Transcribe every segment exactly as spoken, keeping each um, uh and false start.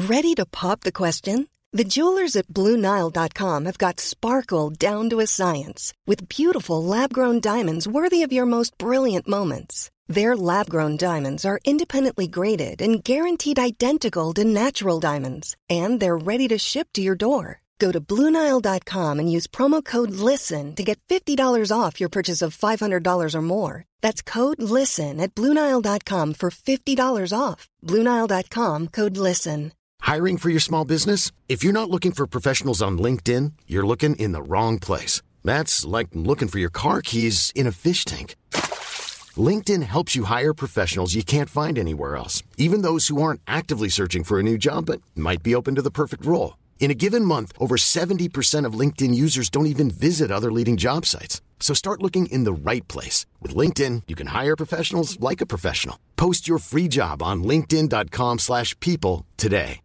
Ready to pop the question? The jewelers at Blue Nile dot com have got sparkle down to a science with beautiful lab-grown diamonds worthy of your most brilliant moments. Their lab-grown diamonds are independently graded and guaranteed identical to natural diamonds, and they're ready to ship to your door. Go to Blue Nile dot com and use promo code LISTEN to get fifty dollars off your purchase of five hundred dollars or more. That's code LISTEN at Blue Nile dot com for fifty dollars off. Blue Nile dot com, code LISTEN. Hiring for your small business? If you're not looking for professionals on LinkedIn, you're looking in the wrong place. That's like looking for your car keys in a fish tank. LinkedIn helps you hire professionals you can't find anywhere else, even those who aren't actively searching for a new job but might be open to the perfect role. In a given month, over seventy percent of LinkedIn users don't even visit other leading job sites. So start looking in the right place. With LinkedIn, you can hire professionals like a professional. Post your free job on linkedin dot com slash people today.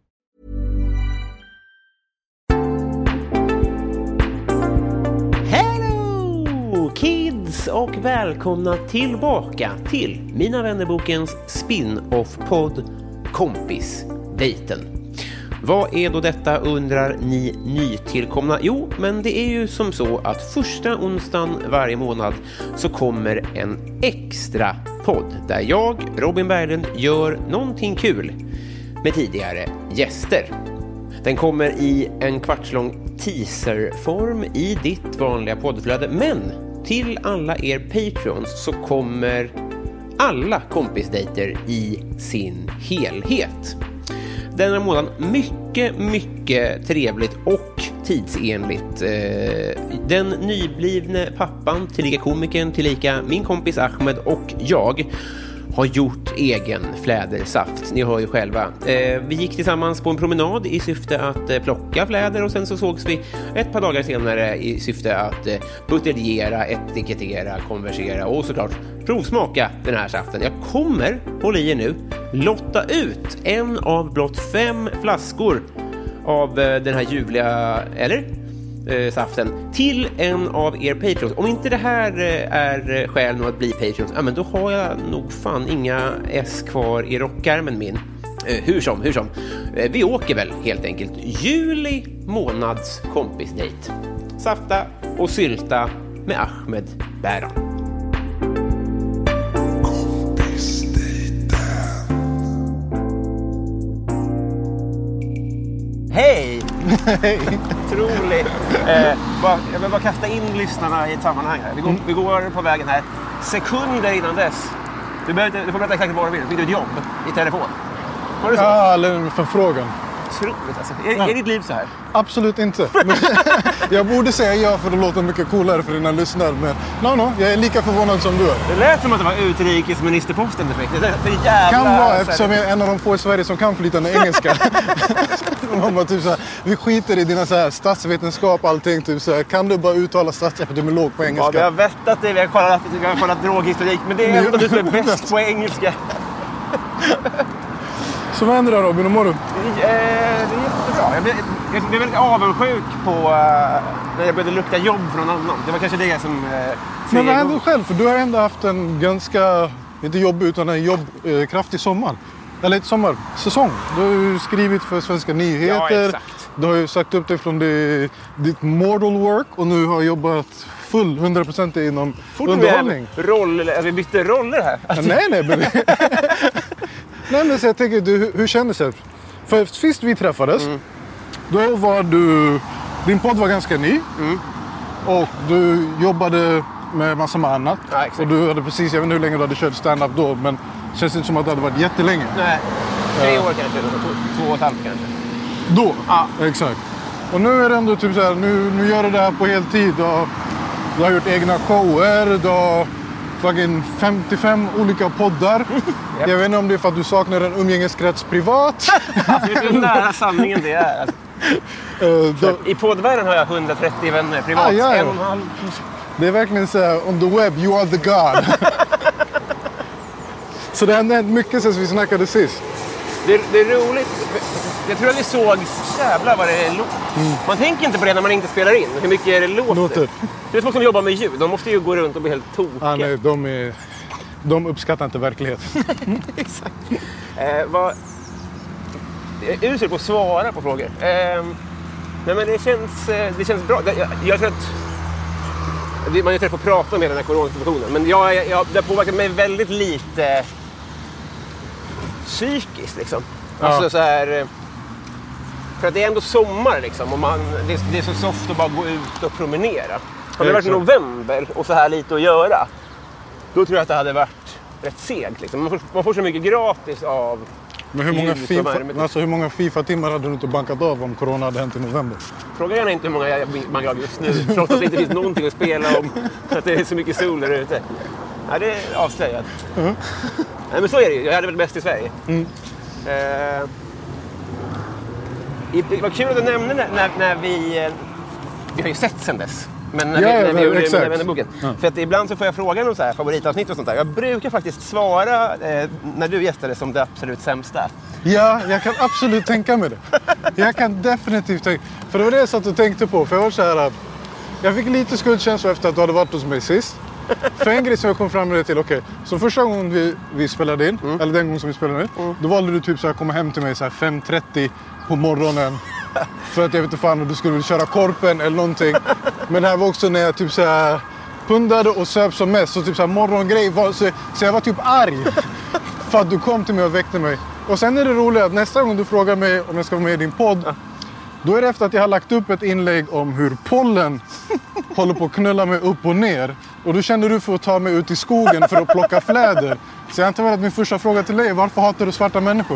Hello kids och välkomna tillbaka till Mina vännerbokens spin-off-podd Kompisdejten. Vad är då detta, undrar ni nytillkomna? Jo, men det är ju som så att första onsdagen varje månad så kommer en extra podd där jag, Robin Berglund, gör någonting kul med tidigare gäster. Den kommer i en kvartslång teaserform i ditt vanliga poddflöde, men till alla er Patreons så kommer alla kompisdejter i sin helhet. Denna månaden mycket, mycket trevligt och tidsenligt. Den nyblivne pappan, tillika komikern, tillika min kompis Ahmed och jag har gjort egen flädersaft. Ni hör ju själva. Vi gick tillsammans på en promenad i syfte att plocka fläder och sen så sågs vi ett par dagar senare i syfte att buteljera, etikettera, konversera och såklart provsmaka den här saften. Jag kommer, håll i er nu, lotta ut en av blott fem flaskor av den här ljuvliga, eller? Eh, saften till en av er Patreons. Om inte det här eh, är skäl nog att bli Patreons, ja, men då har jag nog fan inga S kvar i rockärmen min. Eh, hur som, hur som. Eh, vi åker väl helt enkelt juli månads kompisdejt. Safta och sylta med Ahmed Bäran. Hej! Hej! Otroligt. Eh, bara, jag vill bara kasta in lyssnarna i ett sammanhang här. Vi går, mm. vi går på vägen här. Sekunder innan dess. Du, behöver, du får berätta exakt vad du vill. Fick du ett jobb i telefon? Var det så? Ja, eller en förfrågan. Otroligt alltså. Är, ja. är ditt liv så här? Absolut inte. Jag borde säga ja för att låta mycket coolare för dina lyssnare. Men no, no, jag är lika förvånad som du är. Det lät som att det var utrikesministerposten du fick. Det är det jävla... Kan vara, eftersom jag är en av de få i Sverige som kan flytande engelska. De bara, typ så här, vi skiter i dina så här, statsvetenskap och allting. Typ så här, kan du bara uttala statsepidemiolog på engelska? Ja, vi har vettat det. Vi har kollat, vi har kollat droghistorik. Men det är ändå du som är bäst på engelska. Så vad händer då, Robin? Hur mår du? Eh, det är jättebra. Jag blev, jag blev väldigt avundsjuk på uh, när jag började lukta jobb från någon annan. Det var kanske det som... Uh, Men vad händer själv? För du har ändå haft en ganska, inte jobb utan en jobb, eh, kraftig sommar. Eller ett sommarsäsong. Du har ju skrivit för Svenska nyheter. Ja, exakt. Du har ju sagt upp dig från det, ditt mortal work och nu har jobbat full hundra procent inom Fort underhållning. Roll, alltså, vi bytte roller här. Alltså. Nej, nej. Men... nej, men så jag tänker, du, hur kändes det? För sist vi träffades, mm. då var du... Din podd var ganska ny. Mm. Och du jobbade med massa med annat. Ja, och du hade precis, jag vet inte hur länge du hade kört stand-up då, men det känns inte som att det hade varit jättelänge. Nej, tre år kanske, två, två och ett halvt kanske. Då? Ja. Exakt. Och nu är det ändå typ så här, nu, nu gör du det här på heltid. Du har, du har gjort egna shower, du har fucking femtiofem olika poddar. Yep. Jag vet inte om det är för att du saknar en umgängeskrets privat. Alltså, vet du hur nära sanningen det är? Alltså. Uh, då... I poddvärlden har jag hundratrettio vänner privat. Ah, ja, ja. En och en halv. Det är verkligen så här, on the web, you are the god. Så det har hänt mycket sen vi snackade sist. Det, det är roligt. Jag tror att vi såg jävla vad det låter. Mm. Man tänker inte på det när man inte spelar in. Hur mycket det låter. låter. Det är folk som jobbar med ljud. De måste ju gå runt och bli helt tokiga. Ah, nej, de, är, de uppskattar inte verkligheten. Exakt. Eh, vad... jag är usel på att svara på frågor. Eh, nej, men det känns, det känns bra. Jag, jag tror att man är trött på att prata om hela den här coronasituationen. Men jag, jag, det har påverkat mig väldigt lite psykiskt liksom. Ja. Alltså så här... För att det är ändå sommar liksom. Och man, det, är, det är så soft att bara gå ut och promenera. Hade det varit i november och så här lite att göra, då tror jag att det hade varit rätt segt. Liksom. Man, får, man får så mycket gratis av... Men hur många, FIFA, alltså hur många FIFA-timmar hade du inte bankat av om corona hade hänt i november? Fråga gärna inte hur många jag bankar av just nu. Trots att det inte finns någonting att spela om. Att det är så mycket sol där ute. Ja, det är avslöjat. Mm. Nej, men så är det ju. Jag hade väl bäst i Sverige. Mm. Eh, det var kul att du nämnde när, när vi... Vi har ju sett sen dess. Men när, ja, vi, när vi gjorde exakt. Vännerboken. Ja. För att ibland så får jag frågan om så här favoritavsnitt och sånt där. Jag brukar faktiskt svara eh, när du gästade som det absolut sämsta. Ja, jag kan absolut tänka mig det. Jag kan definitivt tänka. För det var det jag satt och tänkte på. För jag var så här att jag fick lite skuldkänsla efter att du hade varit hos mig sist. För en grej som jag kom fram med det till, okej. Okay, så första gången vi, vi spelade in, mm. eller den gången som vi spelade in, mm. då valde du typ så här komma hem till mig så här fem trettio på morgonen. För att jag vet inte fan om du skulle köra korpen eller någonting. Men det här var också när jag typ så här pundade och söp som mest. Så typ så här morgongrej var, så, så jag var typ arg. För att du kom till mig och väckte mig. Och sen är det roligt att nästa gång du frågar mig om jag ska vara med i din podd, då är det efter att jag har lagt upp ett inlägg om hur pollen håller på att knulla mig upp och ner. Och då känner du för att ta mig ut i skogen för att plocka fläder. Så jag antar väl att min första fråga till dig är: varför hatar du svarta människor?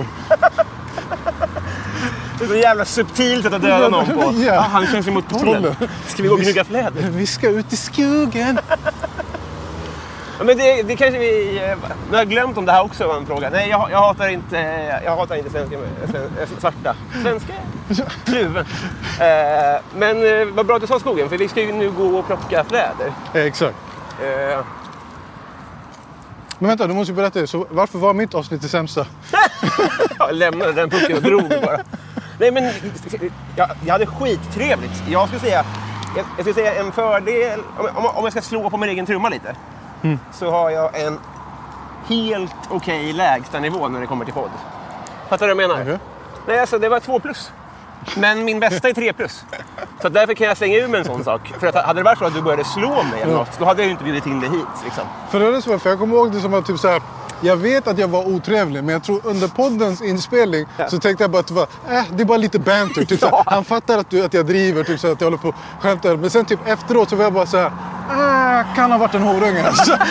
Det är så jävla subtilt sätt att döda någon på. Ja. Ah, han känns emot pollen. Ska vi gå och gnugga fläder? Vi ska ut i skogen. Ja, men det, det kanske vi... Nu har jag glömt om det här också var en fråga. Nej, jag, jag hatar inte, jag hatar inte svenska, svarta. Svenska? Kluven. Eh, men eh, vad bra att du sa skogen, för vi ska ju nu gå och plocka fläder. Eh, exakt. Eh. Men vänta, du måste ju berätta det. Så varför var mitt avsnitt det sämsta? Jag lämnade den pucken och drog bara. Nej, men jag, jag hade skittrevligt. Jag skulle säga, jag, jag skulle säga en fördel, om, om jag ska slå på min egen trumma lite, mm. så har jag en helt okej okay lägsta nivå när det kommer till podd. Fattar du vad jag menar? Okay. Nej, alltså det var två plus. Men min bästa är tre plus. Så därför kan jag slänga ur med en sån sak. För att hade det varit så att du började slå mig eller något, då hade jag ju inte bjudit in dig hit. Liksom. För det är så, för jag kommer ihåg det som att typ så här, jag vet att jag var otrevlig, men jag tror under poddens inspelning ja. så tänkte jag bara att det var, äh, det är bara lite banter. Typ ja. så här, han fattar att, du, att jag driver, typ så här, att jag håller på och skämtar. Men sen typ efteråt så var jag bara så här, äh, kan ha varit en horunge.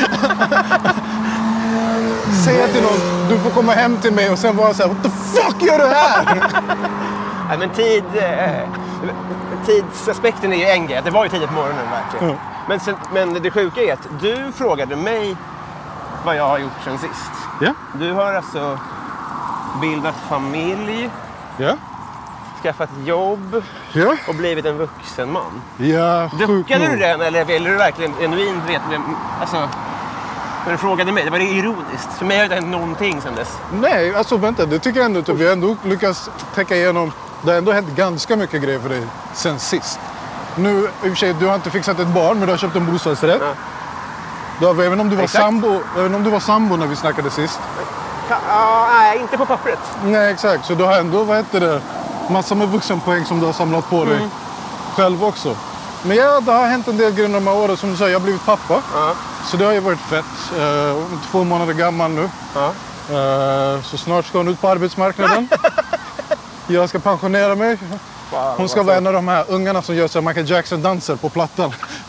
Säga till någon, du får komma hem till mig, och sen var jag så här, what the fuck gör du här? Nej, men tid, eh, tidsaspekten är ju en grej. Det var ju tidigt på morgonen verkligen. Mm. Men, sen, men det sjuka är att du frågade mig vad jag har gjort sen sist. Ja. Du har alltså bildat familj, ja. skaffat jobb ja. och blivit en vuxen man. Ja, duckade du den eller ville du verkligen genuint veta? Alltså, när du frågade mig, det var det ironiskt. För mig har det inte hänt någonting sen dess. Nej, alltså vänta, det tycker jag ändå. Typ, vi har ändå lyckats täcka igenom. Det har ändå hänt ganska mycket grejer för dig sen sist. Nu, i och för sig, du har inte fixat ett barn, men du har köpt en bostadsrätt. Ja. Du har, även om du var sambo, även om du var sambo när vi snackade sist. Ja, nej, inte på pappret. Nej, exakt. Så du har ändå, vad heter det, massor med vuxenpoäng som du har samlat på dig mm. själv också. Men ja, det har hänt en del grejer de här åren. Som du säger, jag har blivit pappa. Ja. Så det har ju varit fett. Uh, två månader gammal nu. Ja. Uh, så snart ska hon ut på arbetsmarknaden. Jag ska pensionera mig. Wow, hon ska vara en av de här ungarna som gör så Michael Jackson-danser på plattan.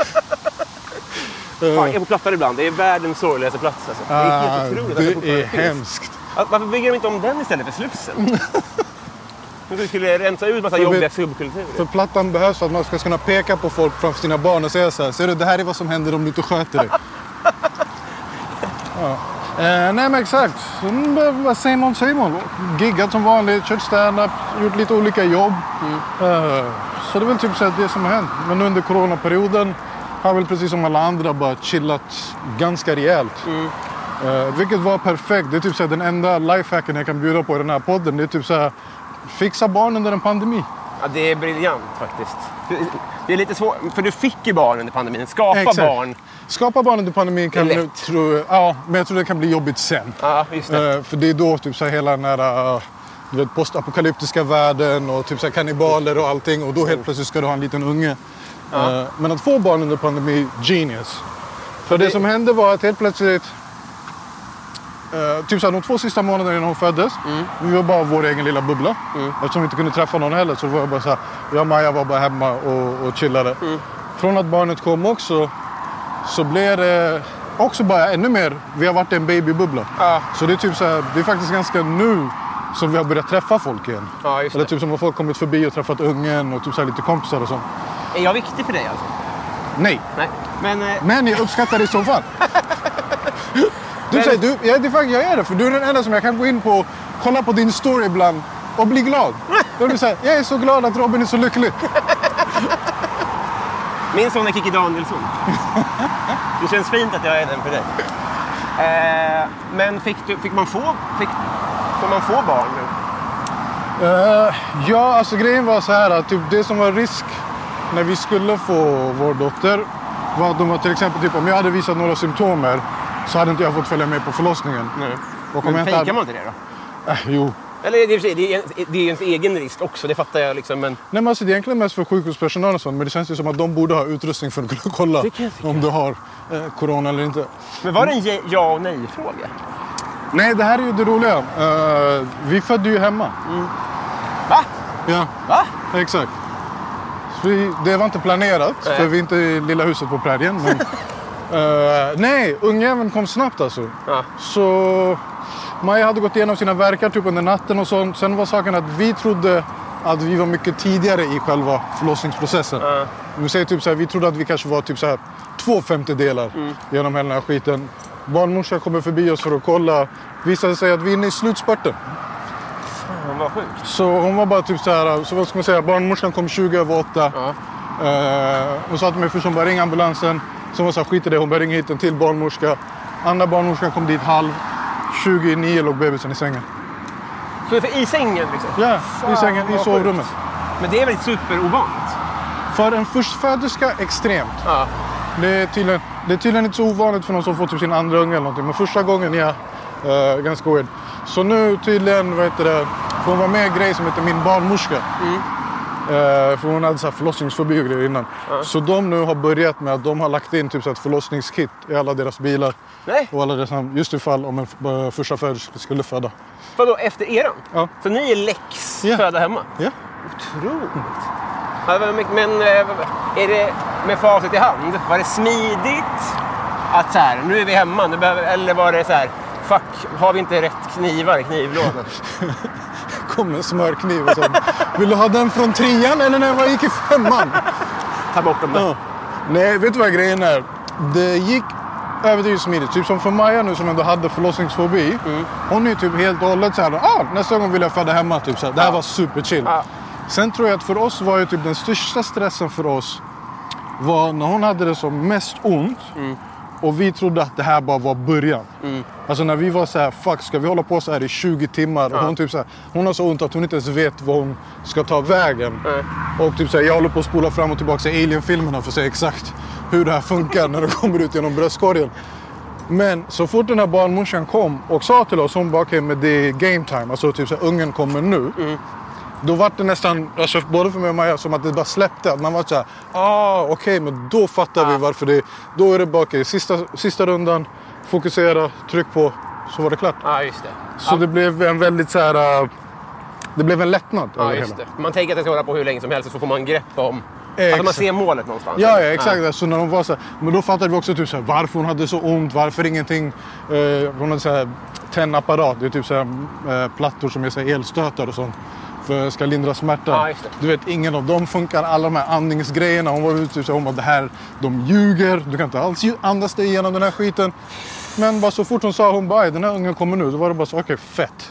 Fan, jag är på plattan ibland. Det är världens sorgligaste plats. Alltså. Det är helt otroligt. Det, det är hemskt. Varför bygger de inte om den istället för Slussen? Du skulle rensa ut massa jobbiga subkulturer. För plattan behövs för att man ska kunna peka på folk framför sina barn och säga så här: ser du, det här är vad som händer om du inte sköter dig. Ja. Eh, nej men exakt. Vad säger man, säger man? Giggat som vanligt, kört stand-up, gjort lite olika jobb. Mm. Eh, så det är väl typ så att det som har hänt. Men under coronaperioden har väl precis som alla andra bara chillat ganska rejält. Mm. Eh, vilket var perfekt. Det är typ så här, den enda lifehacken jag kan bjuda på i den här podden. Det är typ så här, fixa barn under en pandemi. Ja, det är briljant faktiskt. Det är lite svårt, för du fick ju barn under pandemin. Skapa Exakt. barn. Skapa barn under pandemin kan nu, tror, ja, men jag tror det kan bli jobbigt sen. Ja, just det. Uh, för det är då typ så här hela den här uh, du vet, postapokalyptiska världen och typ så här kannibaler och allting. Och då helt plötsligt ska du ha en liten unge. Ja. Uh, men att få barn under pandemi, genius. För det, det som hände var att helt plötsligt... Uh, typ så här, de två sista månaderna innan hon föddes, mm. vi var bara vår egen lilla bubbla. Mm. Eftersom vi inte kunde träffa någon heller så var jag bara så här, jag och Maja var bara hemma och, och chillade. Mm. Från att barnet kom också så blev det också bara ännu mer, vi har varit en babybubbla. Ah. Så det är typ så här, det är faktiskt ganska nu som vi har börjat träffa folk igen. Ah, just Eller typ som att folk kommit förbi och träffat ungen och typ så här lite kompisar och sånt. Är jag viktig för dig alltså? Nej. Nej. Men, eh... Men jag uppskattar det i så fall. Du säger, du, jag, det, jag är det, för du är den enda som jag kan gå in på och kolla på din story ibland och bli glad. Då blir säga, jag är så glad att Robin är så lycklig. Min son är Kiki Danielsson. Det känns fint att jag är den för dig. Eh, men fick, du, fick man få fick, får man få barn nu? Uh, ja, alltså grejen var så här att typ, det som var risk när vi skulle få vår dotter var att de var till exempel typ, om jag hade visat några symptomer så hade inte jag fått följa med på förlossningen. Nej. Och men fejkar hade... man inte det då? Äh, jo. Eller det är, det är, det är ens egen risk också, det fattar jag liksom. Men... Nej, men alltså, det är egentligen mest för sjukhuspersonal och sånt, men det känns ju som att de borde ha utrustning för att kunna kolla om du har eh, corona eller inte. Men var det en ja och nej-fråga? Nej, det här är ju det roliga. Uh, vi födde ju hemma. Mm. Va? Ja. Va? Exakt. Så vi, det var inte planerat, nej. För vi är inte i lilla huset på prärien. Men, uh, nej, ungjäveln kom snabbt alltså. Ja. Så Maja hade gått igenom sina verkar typ under natten och sånt. Sen var saken att vi trodde att vi var mycket tidigare i själva förlossningsprocessen. Ja. Vi säger typ så här, vi trodde att vi kanske var typ så här två femtedelar mm. genom hela den här skiten. Barnmorskan kommer förbi oss för att kolla. Visade sig att vi är inne i slutspurten. Hon var sjuk. Så hon var bara typ så här, så vad ska man säga, barnmorskan kom tjugo över åtta. Ja. Uh, hon sa till mig först, hon bara ring ambulansen. Så hon var så här, skit i det, hon bara ringa hit en till barnmorska. Andra barnmorskan kom dit halv. tjugo i nio låg bebisen i sängen. Så för i sängen liksom? Ja, fan, i sängen, i sovrummet. Sjukt. Men det är väl superovanligt? För en förstföderska extremt. Ja. Det är tydligen, det är tydligen inte så ovanligt för någon som får typ sin andra unge eller någonting. Men första gången, ja, uh, ganska weird. Så nu tydligen, vad heter det, får hon vara med en grej som heter min barnmorska. Mm. Uh, för hon hade så här förlossningsfobi och grejer innan. Ja. Så de nu har börjat med att de har lagt in typ så ett förlossningskit i alla deras bilar. Nej. Och alla dessa, just ifall om en uh, första föderska skulle föda. Vadå, efter eran? Ja. Så ni är läx ja. föda hemma? Ja. Otroligt. Ja, men är det med facit i hand? Var det smidigt att så här, nu är vi hemma, nu behöver, eller var det så här, fuck, har vi inte rätt knivar i knivlådan? Kom en smörkniv och så. Vill du ha den från trean eller när jag gick i femman? Ta bort dem där. Ja. Nej, vet du vad grejen är? Det gick överdrivet smidigt. Typ som för Maja nu som ändå hade förlossningsfobi. Mm. Hon är typ helt och hållet så här, ah, nästa gång vill jag föda hemma. Typ, så här. Det här ja. var superchill. Ja. Sen tror jag att för oss var ju typ den största stressen för oss var när hon hade det som mest ont. Mm. Och vi trodde att det här bara var början. Mm. Alltså när vi var så här, fuck, ska vi hålla på så här i tjugo timmar? Ja. Och hon typ så här, hon har så ont att hon inte ens vet vad hon ska ta vägen. Mm. Och typ så här, jag håller på att spola fram och tillbaka i Alien-filmerna för att säga exakt hur det här funkar när det kommer ut genom bröstkorgen. Men så fort den här barnmorsan kom och sa till oss, hon bara okej, okay, men det är game time. Alltså typ så här, ungen kommer nu. Mm. Då var det nästan, alltså både för mig och Maja, som att det bara släppte. Att man var så här, ah okej, okay, men då fattar ah. vi varför det. Då är det bara okej, okay, sista, sista rundan, fokusera, tryck på, så var det klart. Ja, ah, just det. Så ah. det blev en väldigt så här, uh, det blev en lättnad. Ja, ah, just hela. Det. Man tänker att det ska hålla på hur länge som helst så får man grepp om, eh, att man ser målet någonstans. Ja, ja exakt. Ah. Så när de var så här, men då fattade vi också typ så här, varför hon hade så ont, varför ingenting. Uh, hon hade så här tennapparat, det är typ så här uh, plattor som är så här elstötar och sånt. För ska lindra smärta. Ah, du vet, ingen av dem funkar. Alla de här andningsgrejerna. Hon var ute och sa om att det här, de ljuger. Du kan inte alls andas dig igenom den här skiten. Men bara så fort hon sa hon bara, den här ungen kommer nu. Då var det bara så, okej, okay, fett.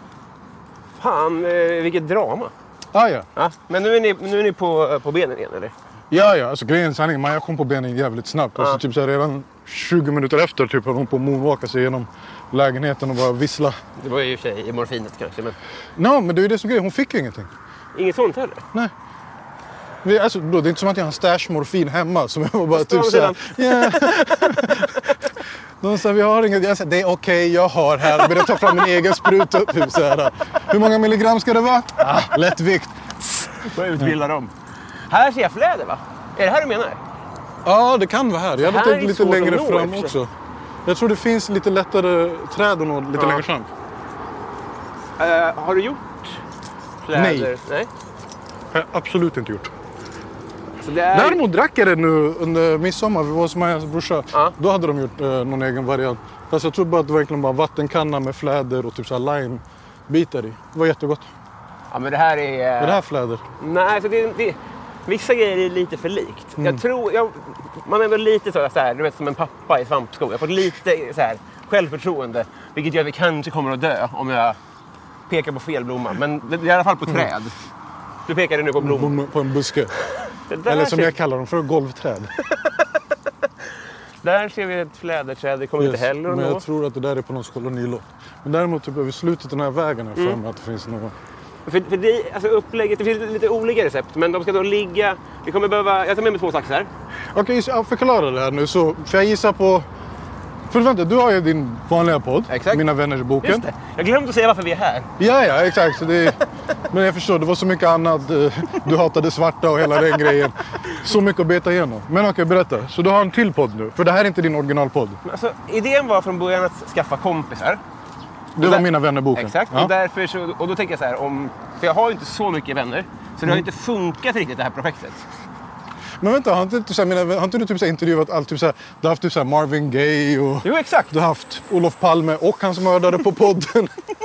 Fan, eh, vilket drama. Ah, ja. ja. Men nu är ni, nu är ni på, på benen igen, eller? Ja, ja. Alltså grejen sanningen, Maja kom på benen jävligt snabbt. Ah. Alltså typ så här, redan tjugo minuter efter typ hon på moonwalka sig igenom lägenheten och bara vissla. Det var ju i och för sig i morfinet kanske, men... No, men det är ju det som grejen. Hon fick ju ingenting. Inget sånt heller? Nej. Vi, alltså, bro, det är inte som att jag har en stash morfin hemma som jag var bara typ såhär... Yeah. De sa, vi har inget. Jag sa, det är okej, okay, jag har här. Började ta fram min egen spruta. Typ, så här. Hur många milligram ska det vara? Ah, lättvikt. Börja utbilda dem. Här ser jag fläder, va? Är det här du menar? Ja, det kan vara här. Jag hade tänkt lite längre nå, fram också. Jag tror det finns lite lättare träd och nå lite ja. längre fram. Uh, har du gjort fläder? Nej. Nej. Jag har absolut inte gjort. Så det är... Däremot drack jag det nu under midsommar. Vi var hos Majas brorsa. Ja. Då hade de gjort eh, någon egen variant. Fast jag tror bara att det var egentligen bara vattenkanna med fläder och typ så här lime-bitar i. Det var jättegott. Ja, men det här är... Är det här fläder? Nej, så det, det, vissa grejer är lite för likt. Mm. Jag tror... Jag, man är väl lite så här, du vet, som en pappa i svampskog. Jag har fått lite så här, självförtroende. Vilket gör att vi kanske kommer att dö om jag pekar på fel blomma. Men det är i alla fall på träd. Mm. Du pekade nu på blommor. På en buske. Eller som ser... jag kallar dem för golvträd. Där ser vi ett fläderträd. Det kommer yes, inte heller att men nå. jag tror att det där är på någon kolonilott. Men däremot typ över slutet den här vägen här mm. att det finns några... För, för det, alltså upplägget, det finns lite olika recept. Men de ska då ligga... Vi kommer behöva... Jag tar med mig två saxar. Okej, okay, förklara det här nu. Så, för jag gissar på... För vänta, du har ju din vanliga podd. Exakt. Mina vänners boken. Just det. Jag glömde att säga varför vi är här. Ja, ja, exakt. Så det, men jag förstår, det var så mycket annat. Du hatade svarta och hela den grejen. Så mycket att beta igenom. Men okej, berätta. Så du har en till podd nu? För det här är inte din originalpodd. Alltså, idén var från början att skaffa kompisar. Det var där, mina vänner-boken. Exakt, ja. och, därför så, och då tänker jag så här, om, för jag har ju inte så mycket vänner. Så det har inte funkat riktigt det här projektet. Men vänta, har inte, så här, mina, har inte du typ så här, intervjuat allt? Typ så här, du har haft typ så här, Marvin Gaye och... Jo, exakt. Du har haft Olof Palme och hans mördare på podden.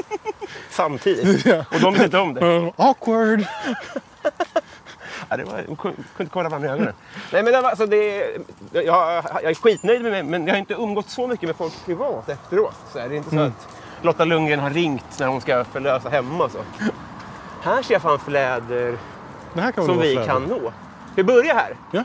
Samtidigt. Ja. Och de vet inte om det. Uh, awkward. Ja, det var, jag kunde inte kolla varandra i ögonen. Nej, men det var, alltså, det, jag, jag är skitnöjd med mig, men jag har inte umgått så mycket med folk privat efteråt. Så är det inte så mm. att Lotta Lundgren har ringt när hon ska förlösa hemma. Så. Här ser jag fan fläder det här kan som vi fläder. kan nå. Vi börjar här. Ja.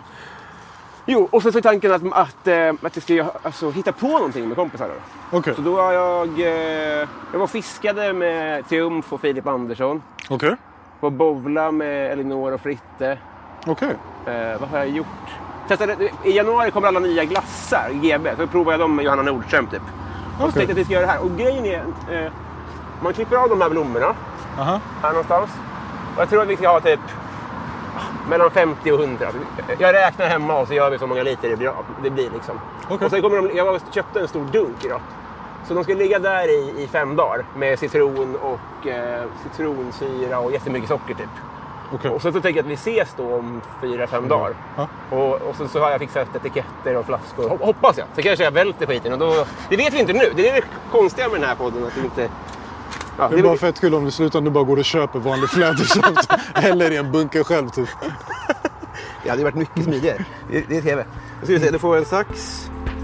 Jo, och så är tanken att, att, att jag ska alltså, hitta på någonting med kompisar. Då. Okay. Så då har jag... Jag var fiskade med Triumf och Filip Andersson. Okej. Okay. Var bowla med Elinor och Fritte. Okej. Okay. Eh, vad har jag gjort? Testade, I januari kommer alla nya glassar, G B. Så provade jag dem med Johanna Nordström typ. Och okay. så tänkte jag att vi ska göra det här. Och grejen är... Eh, man klipper av de här blommorna. Uh-huh. Här någonstans. Och jag tror att vi ska ha typ... mellan femtio och hundra. Jag räknar hemma och så gör vi så många liter det blir. Det blir liksom. Okay. Och sen kommer de, jag köpte en stor dunk idag. Så de ska ligga där i, i fem dagar. Med citron och eh, citronsyra och jättemycket socker typ. Okay. Och så, så tänker jag att vi ses då om fyra, fem mm. dagar. Ja. Och, och så, så har jag fixat etiketter och flaskor. Hoppas jag. Så kanske jag välter skiten. Och då, det vet vi inte nu. Det är det konstiga med den här podden. Att vi inte... Ja, det är det bara fett kul om det slutar du bara går och köper vanlig fläder eller i en bunker själv typ. Ja, det har varit mycket smidigare. Det, det är tv. Jag ska se, du får en sax.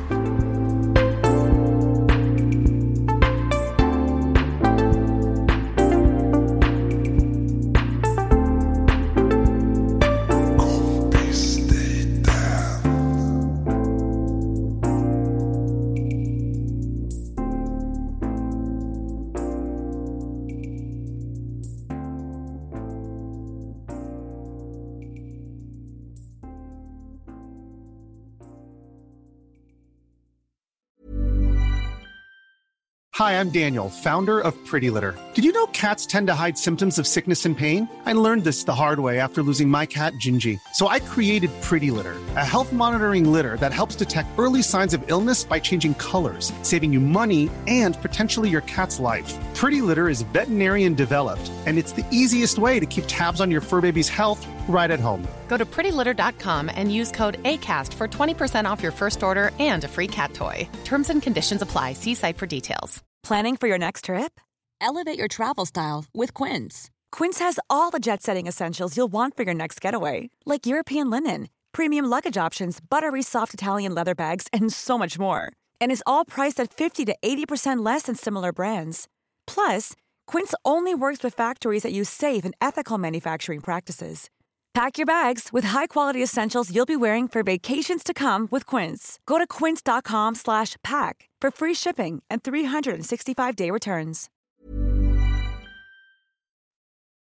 Hi, I'm Daniel, founder of Pretty Litter. Did you know cats tend to hide symptoms of sickness and pain? I learned this the hard way after losing my cat, Gingy. So I created Pretty Litter, a health monitoring litter that helps detect early signs of illness by changing colors, saving you money and potentially your cat's life. Pretty Litter is veterinarian developed, and it's the easiest way to keep tabs on your fur baby's health right at home. Go to pretty litter dot com and use code ACAST for twenty percent off your first order and a free cat toy. Terms and conditions apply. See site for details. Planning for your next trip? Elevate your travel style with Quince. Quince has all the jet-setting essentials you'll want for your next getaway, like European linen, premium luggage options, buttery soft Italian leather bags, and so much more. And is all priced at fifty to eighty percent less than similar brands. Plus, Quince only works with factories that use safe and ethical manufacturing practices. Pack your bags with high-quality essentials you'll be wearing for vacations to come with Quince. Go to quince dot com slash pack for free shipping and three hundred sixty-five day returns.